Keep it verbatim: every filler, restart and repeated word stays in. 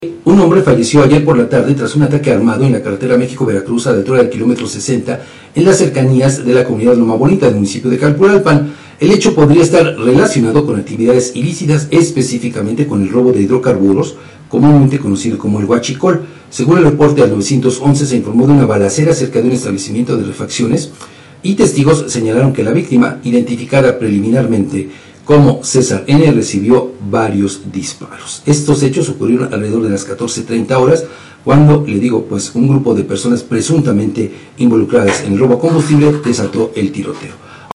Un hombre falleció ayer por la tarde tras un ataque armado en la carretera México-Veracruz a la altura del kilómetro sesenta en las cercanías de la comunidad Loma Bonita del municipio de Calpulalpan. El hecho podría estar relacionado con actividades ilícitas, específicamente con el robo de hidrocarburos, comúnmente conocido como el huachicol. Según el reporte al nueve once, se informó de una balacera cerca de un establecimiento de refacciones y testigos señalaron que la víctima, identificada preliminarmente como César N., recibió varios disparos. Estos hechos ocurrieron alrededor de las catorce treinta horas, cuando, le digo, pues un grupo de personas presuntamente involucradas en el robo a combustible desató el tiroteo.